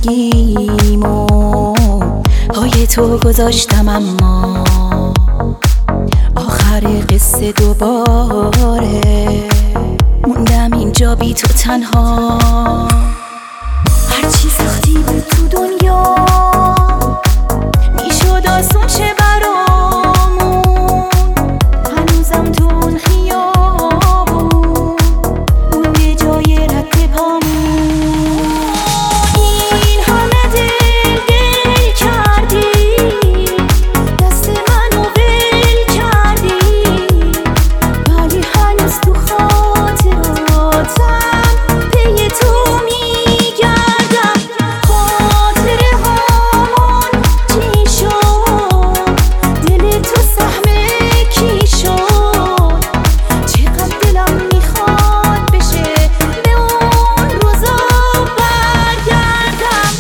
زندگیمو پای تو گذاشتم، اما آخر قصه دوباره موندم اینجا بی تو تنها. هرچی سختی بود تو دنیا میشد آسون شه برامون، هنوزم تو اون خیابون مونده جای رد پامون. این همه دل کردی، دست منو ول کردی، ولی هنوز تو خاطراتم پی تو میگردم. خاطره هامون چی شد؟ دل تو سهم کی شد؟ چقدر دلم میخواد بشه به اون روزا برگردم.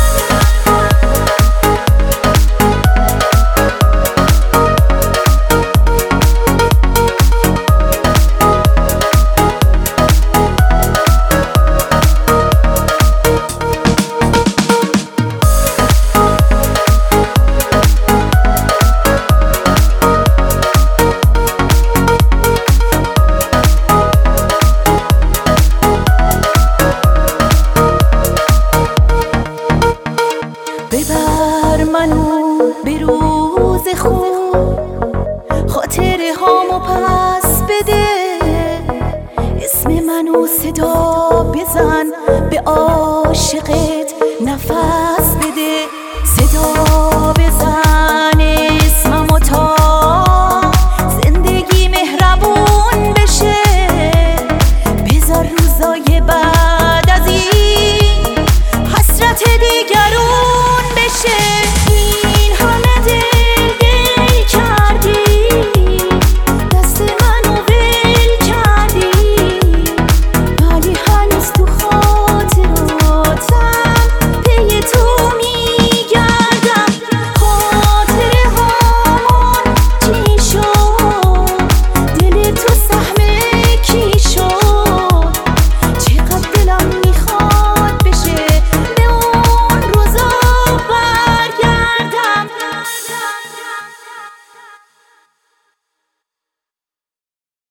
ببر منو به روز خوب، خاطره هامو پس بده، اسم منو صدا بزن، به عاشقت نفس بده. صدا